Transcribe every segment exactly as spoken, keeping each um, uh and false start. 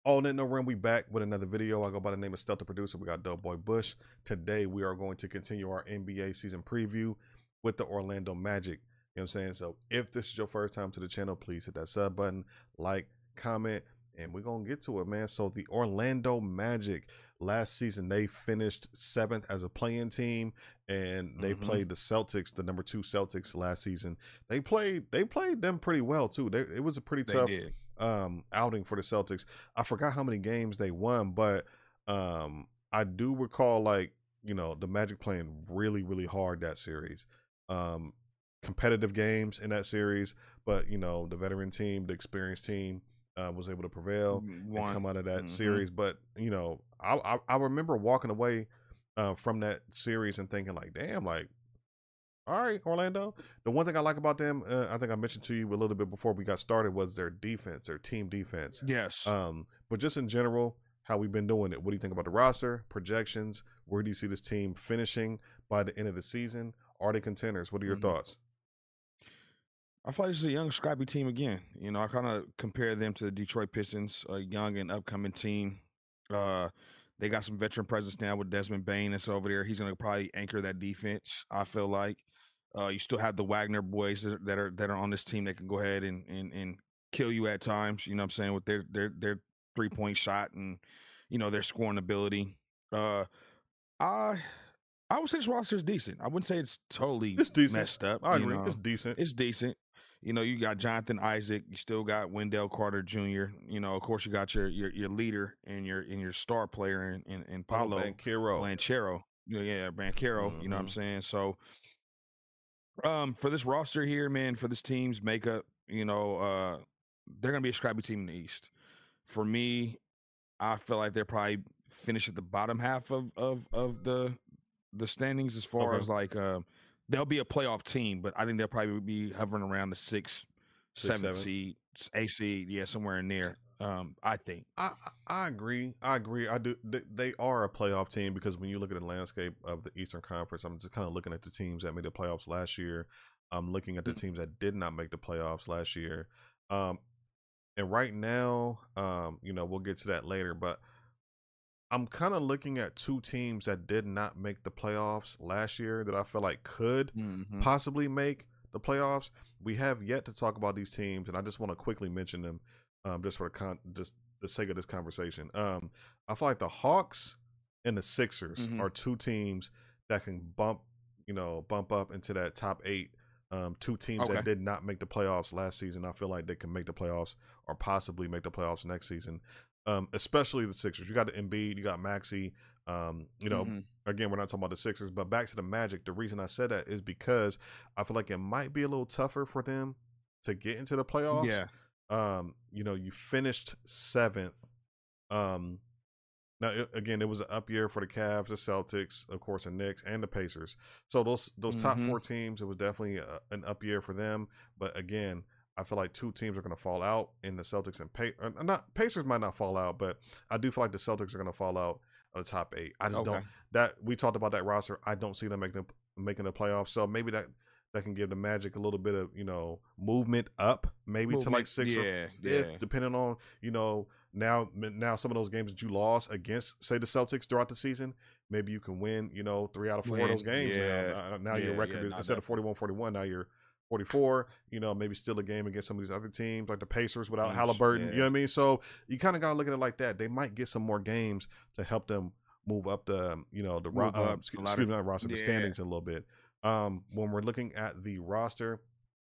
All Net No Run, we back with another video. I go by the name of Stealth the Producer. We got Dope Boy Bush. Today we are going to continue our N B A season preview with the Orlando Magic. You know what I'm saying? So if this is your first time to the channel, please hit that sub button, like, comment, and we're going to get to it, man. So the Orlando Magic, last season they finished seventh as a play-in team, and they mm-hmm. played the Celtics, the number two Celtics last season. They played they played them pretty well too. They, it was a pretty tough um outing for the Celtics. I forgot how many games they won, but um I do recall, like, you know, the Magic playing really really hard that series. Um competitive games in that series, but you know, the veteran team, the experienced team uh, was able to prevail One. and come out of that mm-hmm. series. But you know, I, I I remember walking away uh from that series and thinking like, damn, like, all right, Orlando. The one thing I like about them, uh, I think I mentioned to you a little bit before we got started, was their defense, their team defense. Yes. Um, but just in general, how we've been doing it. What do you think about the roster, projections? Where do you see this team finishing by the end of the season? Are they contenders? What are your mm-hmm. thoughts? I feel like this is a young, scrappy team again. You know, I kind of compare them to the Detroit Pistons, a young and upcoming team. Uh, they got some veteran presence now with Desmond Bane that's over there. He's going to probably anchor that defense, I feel like. Uh, you still have the Wagner boys that are that are on this team that can go ahead and and, and kill you at times. You know what I'm saying, with their their their three point shot and, you know, their scoring ability. Uh, I I would say this roster is decent. I wouldn't say it's totally it's decent. messed up. I agree. You know? It's decent. It's decent. You know, you got Jonathan Isaac. You still got Wendell Carter Junior You know, of course, you got your your your leader and your and your star player in in, in Paolo Banchero. Banchero. Yeah, yeah, Banchero. Mm-hmm. You know what I'm saying? So. Um, for this roster here, man, for this team's makeup, you know, uh, they're gonna be a scrappy team in the East. For me, I feel like they're probably finish at the bottom half of of of the the standings as far okay. as like uh, they'll be a playoff team, but I think they'll probably be hovering around the six, six seventh seven. seed, eight seed, yeah, somewhere in there. Um, I think. I I agree. I agree. I do. They, they are a playoff team because when you look at the landscape of the Eastern Conference, I'm just kind of looking at the teams that made the playoffs last year. I'm looking at the teams that did not make the playoffs last year. Um, and right now, um, you know, we'll get to that later, but I'm kind of looking at two teams that did not make the playoffs last year that I feel like could mm-hmm. possibly make the playoffs. We have yet to talk about these teams, and I just want to quickly mention them. Um, just for the con- just the sake of this conversation, um, I feel like the Hawks and the Sixers mm-hmm. are two teams that can bump, you know, bump up into that top eight. Um, two teams okay. that did not make the playoffs last season. I feel like they can make the playoffs or possibly make the playoffs next season. Um, especially the Sixers. You got the Embiid, you got Maxey. Um, you know, mm-hmm. again, we're not talking about the Sixers, but back to the Magic. The reason I said that is because I feel like it might be a little tougher for them to get into the playoffs. Yeah. Um, you know, you finished seventh. Um, now it, again, it was an up year for the Cavs, the Celtics, of course, the Knicks, and the Pacers. So those those mm-hmm. top four teams, it was definitely a, an up year for them. But again, I feel like two teams are going to fall out in the Celtics and Pacers. Not Pacers might not fall out, but I do feel like the Celtics are going to fall out of the top eight. I just okay. don't. That we talked about that roster. I don't see them making the, making the playoffs. So maybe that. That can give the Magic a little bit of, you know, movement up, maybe movement, to like six yeah, or fifth, yeah. depending on, you know, now now some of those games that you lost against, say, the Celtics throughout the season, maybe you can win, you know, three out of four win. of those games. Yeah. Now, now yeah, your record yeah, is, instead of forty-one forty-one, now you're forty-four, you know, maybe still a game against some of these other teams like the Pacers without Games, Halliburton, yeah. you know what I mean? So you kind of got to look at it like that. They might get some more games to help them move up the, you know, the, ro- uh, excuse, excuse me, not roster, yeah. the standings a little bit. Um, when we're looking at the roster,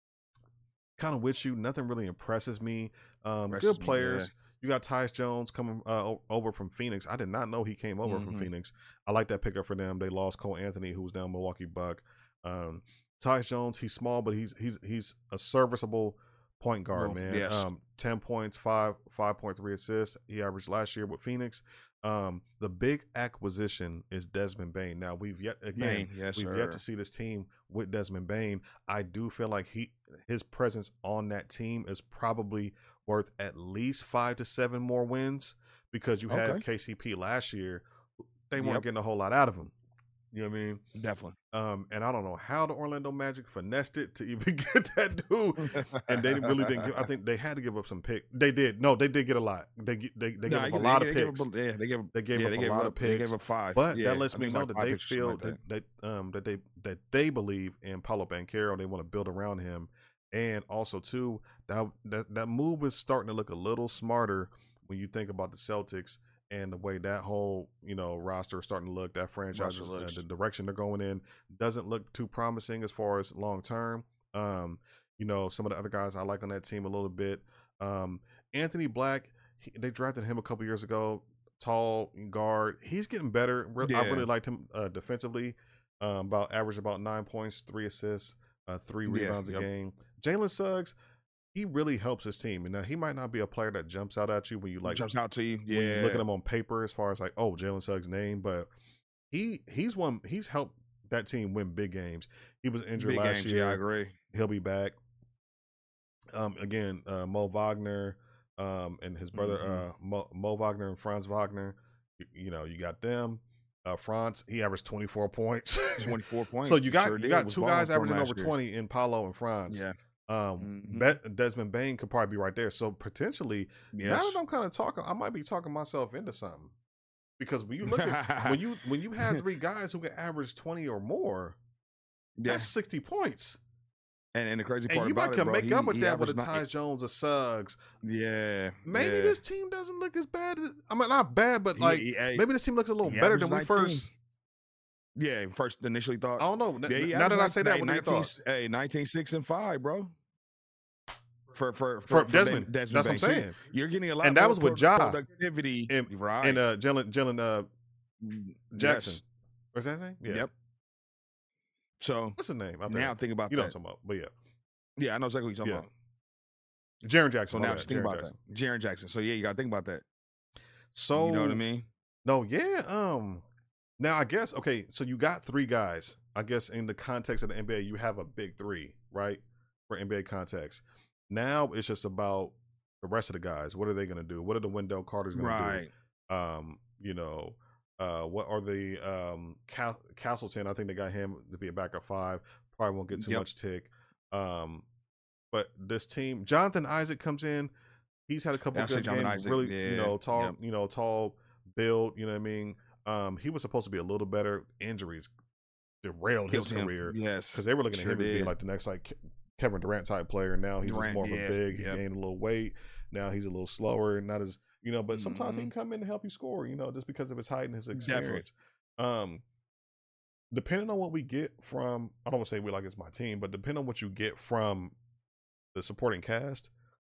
kind of with you, nothing really impresses me. Um, good players. Me, yeah. You got Tyus Jones coming uh, over from Phoenix. I did not know he came over mm-hmm. from Phoenix. I like that pickup for them. They lost Cole Anthony, who's down Milwaukee Buck. Um, Tyus Jones, he's small, but he's he's he's a serviceable point guard, well, man. Yes. Um, ten points, five five point three assists. He averaged last year with Phoenix. Um, the big acquisition is Desmond Bane. Now we've yet again Bane, yes, we've sir. yet to see this team with Desmond Bane. I do feel like he his presence on that team is probably worth at least five to seven more wins because you had okay. K C P last year. They weren't yep. getting a whole lot out of him. You know what I mean? Definitely. Um, and I don't know how the Orlando Magic finessed it to even get that dude. And they really didn't give, I think they had to give up some picks. They did. No, they did get a lot. They they they Nah, gave up they- a lot they of gave picks. up a- yeah, they gave They gave yeah, up they a gave lot up, of They picks. gave up five. But yeah, that lets I me think it's know like that five they picks or feel something like that, that um that they that they believe in Paulo Banchero. They want to build around him. And also too, that that that move is starting to look a little smarter when you think about the Celtics and the way that whole, you know, roster is starting to look. That franchise, Roster is, uh, looks. the direction they're going in doesn't look too promising as far as long term. Um, you know, some of the other guys I like on that team a little bit. Um, Anthony Black, he, they drafted him a couple years ago. Tall guard, he's getting better. Re- I Yeah. really liked him uh, defensively. Um, about average about nine points, three assists, uh, three Yeah, rebounds yep. a game. Jalen Suggs, he really helps his team. And now he might not be a player that jumps out at you when you like Jumps out to you. when you look at Yeah. him on paper as far as like, oh, Jalen Suggs' name, but he he's one he's helped that team win big games. He was injured Big last games. year. Yeah, I agree. He'll be back. Um, again, uh, Mo Wagner, um, and his brother Mhm. uh, Mo, Mo Wagner and Franz Wagner. You, you know, you got them. Uh, Franz, he averaged twenty-four points. twenty-four points. So you He got sure you did. got Was two balling guys for him averaging last over year. twenty in Paulo and Franz. Yeah. Um, Mhm. Bet, Desmond Bain could probably be right there. So potentially, now Yes. that I'm kind of talking, I might be talking myself into something. Because when you look at when you when you have three guys who can average twenty or more, Yeah. that's sixty points. And, and the crazy And part you might about it, can bro, make he, up with he that with a averaged nine- Tyus Jones, a Suggs. Yeah. Maybe yeah. this team doesn't look as bad. As, I mean, not bad, but He- like he- hey, maybe this team looks a little he better averaged than we nineteen. first. Yeah, first initially thought. I don't know. Yeah, he now that I averaged say that, nine- what are your nineteen, thoughts? hey, nineteen, six, and five, bro. For for For for, for Desmond, Desmond, that's what I'm Bain. So saying. you're getting a lot And that more was with pro- Ja. productivity, And, right? and uh, Jalen Jalen uh, Jackson. Yes. What's that name? Yeah. Yep. So What's his name? Out now there? think about You know what that. I'm talking about. But yeah, Yeah, I know exactly what you're talking Yeah. about. Jaren Jackson. So my now bad, just think Jaren about Jackson. that. Jaren Jackson. So yeah, you got to think about that. So You know what I mean? No, yeah. Um, now I guess okay. So you got three guys. I guess in the context of the N B A, you have a big three, right? For N B A context. Now it's just about the rest of the guys. What are they going to do? What are the Wendell Carters going Right. to do? Um, you know, uh, what are the um Cal- Castleton? I think they got him to be a backup five. Probably won't get too Yep. much tick. Um, but this team, Jonathan Isaac comes in. He's had a couple Yeah, I of say good Jonathan games. Isaac, Really, you yeah, know, tall, yep. you know, tall build. You know what I mean? Um, he was supposed to be a little better. Injuries derailed his Killed him. career Yes. because they were looking Sure at him as being did. like the next like Ke- Kevin Durant type player. Now he's just Durant, more of a yeah, big. He yep. gained a little weight. Now he's a little slower, not as you know. But sometimes he Mhm. can come in and help you score. You know, just because of his height and his Definitely. experience. Um, depending on what we get from, I don't want to say we like it's my team, but depending on what you get from the supporting cast,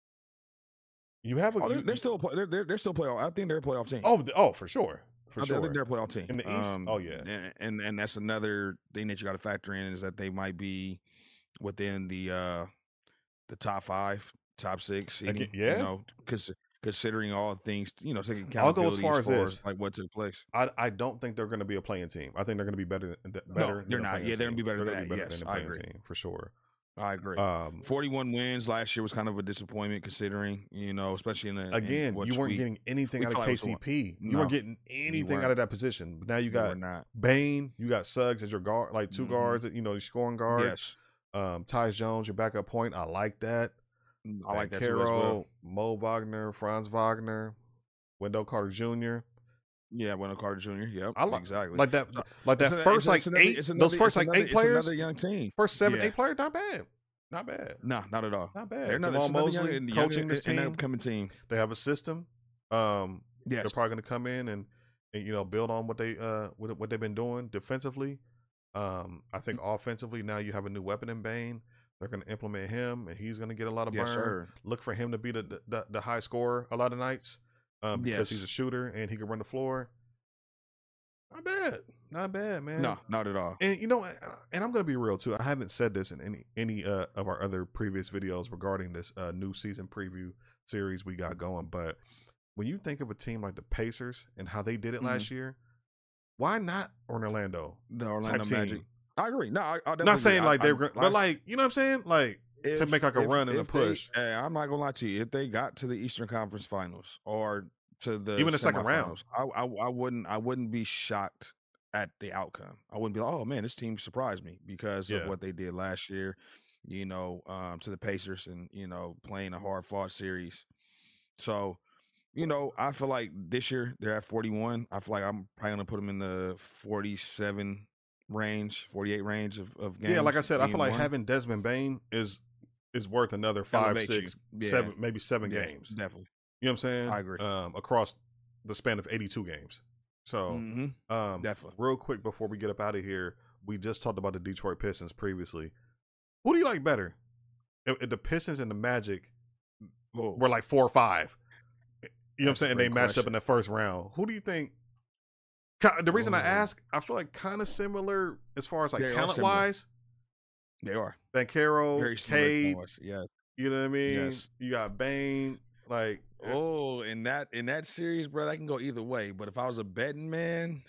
you have a. Oh, they're, you- they're still a play, they're, they're they're still playoff. I think they're a playoff team. oh, th- oh, for sure, for I, sure. think- I think they're a playoff team In the East? Um, Oh, yeah. and, and and that's another thing that you got to factor in is that they might be within the uh the top five, top six. Again, seeding, yeah. you know, because considering all things, you know, taking I'll go as accountability far as this. like what took place. I, I don't think they're going to be a playing team. I think they're going to be better than better. they're than a not. playing Yeah, they're gonna be team. better They're than gonna be that. better Yes, than a I playing agree. team for sure. I agree. Um, forty-one wins last year was kind of a disappointment considering, you know, especially in the again, in you which weren't we, getting anything we out of felt like it was K C P. You No, weren't getting anything out weren't. of that position. But now you we were got not. Bain, you got Suggs as your guard, like two Mhm. guards. You know, your scoring guards. Yes, Um, Tyus Jones, your backup point. I like that. I like that too as well. Caro, Mo Wagner, Franz Wagner, Wendell Carter Junior Yeah, Wendell Carter Junior Yep, I like exactly. like that. So, Like It's that a- first it's a- like it's another- eight. it's Those another- first it's like another- eight it's players. another young team. First seven, Yeah. eight players, not bad. Not bad. No, not at all. Not bad. They're not, Jamal it's another Mosley young, coaching young, this an team. upcoming team. They have a system. Um, they're Yes, probably going to come in and, and you know build on what they uh what, what they've been doing defensively. Um, I think offensively now you have a new weapon in Bain. They're going to implement him, and he's going to get a lot of burn. yes, sir. Look for him to be the the, the high scorer a lot of nights, um, because Yes. he's a shooter and he can run the floor. Not bad, not bad, man. No, not at all. And you know, and I'm gonna be real too. I haven't said this in any any uh, of our other previous videos regarding this uh, new season preview series we got going. But when you think of a team like the Pacers and how they did it Mhm. last year, why not Orlando? The Orlando type Magic. team? I agree. No, I, I Not saying agree. like I, they're, I, gr- I, but like you know what I'm saying, like to if- make like a if- run and a if they- push. hey, I'm not gonna lie to you. If they got to the Eastern Conference Finals or to the Even the second round. semifinals, I, I I wouldn't I wouldn't be shocked at the outcome. I wouldn't be like, oh man, this team surprised me because of Yeah. what they did last year, you know, um, to the Pacers and, you know, playing a hard fought series. So, you know, I feel like this year they're at forty-one. I feel like I'm probably gonna put them in the forty-seven range, forty-eight range of, of Yeah, like I games said, I feel being like won. having Desmond Bain is is worth another five, Elevate you. six, Yeah. seven, maybe seven Yeah. games. Definitely. You know what I'm saying? I agree. Um, across the span of eighty-two games. So, Mm-hmm. um, Definitely. real quick before we get up out of here, we just talked about the Detroit Pistons previously. Who do you like better? If, if the Pistons and the Magic Oh, were like four or five, you know what I'm that's a saying? They great matched up question. in the first round. Who do you think? Ki- The reason I Oh, ask, I feel like kind of similar as far as like they are talent similar. wise. They are Bankero, very similar. Cade, talent-wise. Yeah. you know what I mean? Yes. You got Bain, like eh, Oh, in that in that series, bro, that can go either way. But if I was a betting man,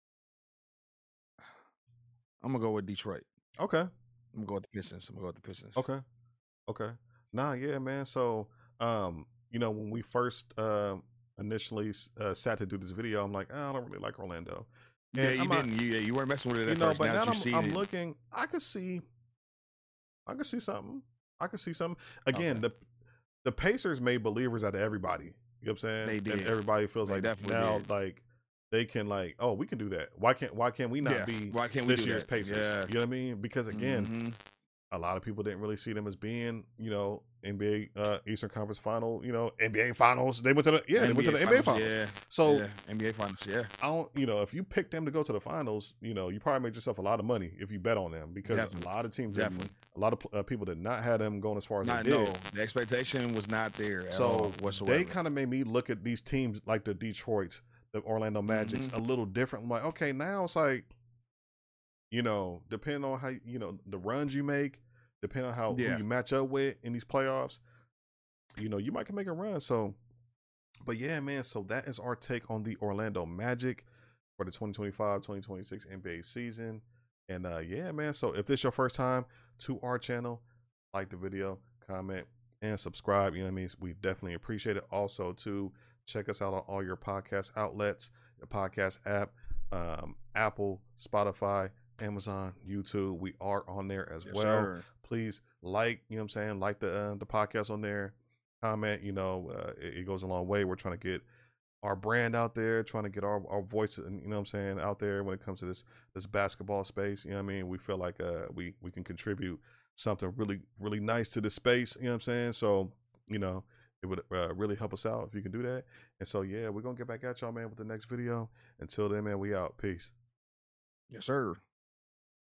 I'm gonna go with Detroit. okay, I'm gonna go with the Pistons. I'm gonna go with the Pistons. okay, okay. Nah, yeah, man. So, um, you know, when we first uh, initially uh, sat to do this video, I'm like, oh, I don't really like Orlando, Yeah, and you I'm not, didn't. You yeah, you weren't messing with it you at know, first. but Now now that you've I'm seen I'm it, looking, I could see, I could see something, I could see something. Again, okay, the the Pacers made believers out of everybody. You know what I'm saying? they And did. everybody feels They like definitely now, did. like they can, like, oh, we can do that. Why can't Why can't we not Yeah. be Why can't we this do year's that? Pacers? Yeah. You know what I mean? Because again, Mm-hmm. a lot of people didn't really see them as being, you know, N B A uh, Eastern Conference Final, you know, N B A Finals. They went to the yeah, they went to the N B A Finals. Yeah. So yeah. N B A Finals. Yeah. I don't, you know, if you pick them to go to the finals, you know, you probably made yourself a lot of money if you bet on them because Definitely. a lot of teams, didn't, Definitely. a lot of uh, people did not have them going as far as Not they did. no. The expectation was not there at So all whatsoever. they kind of made me look at these teams like the Detroits, the Orlando Magics, Mhm. a little different. I'm like, okay, now it's like, you know, depending on how, you know, the runs you make, depending on how Yeah. who you match up with in these playoffs, you know, you might can make a run. So, but yeah, man. So that is our take on the Orlando Magic for the twenty twenty-five twenty twenty-six N B A season. And uh yeah, man. So if this is your first time to our channel, like the video, comment, and subscribe. You know what I mean? We definitely appreciate it. Also, to check us out on all your podcast outlets, your podcast app, um, Apple, Spotify, Amazon, YouTube. We are on there as Yes, well. sir. Please like, you know what I'm saying? Like the uh, the podcast on there. Comment, you know, uh, it, it goes a long way. We're trying to get our brand out there, trying to get our, our voice, and you know what I'm saying, out there when it comes to this this basketball space. You know what I mean? We feel like uh we we can contribute something really really nice to the space. You know what I'm saying? So, you know, it would uh, really help us out if you can do that. And so yeah, we're gonna get back at y'all, man, with the next video. Until then, man, we out. Peace. Yes, sir.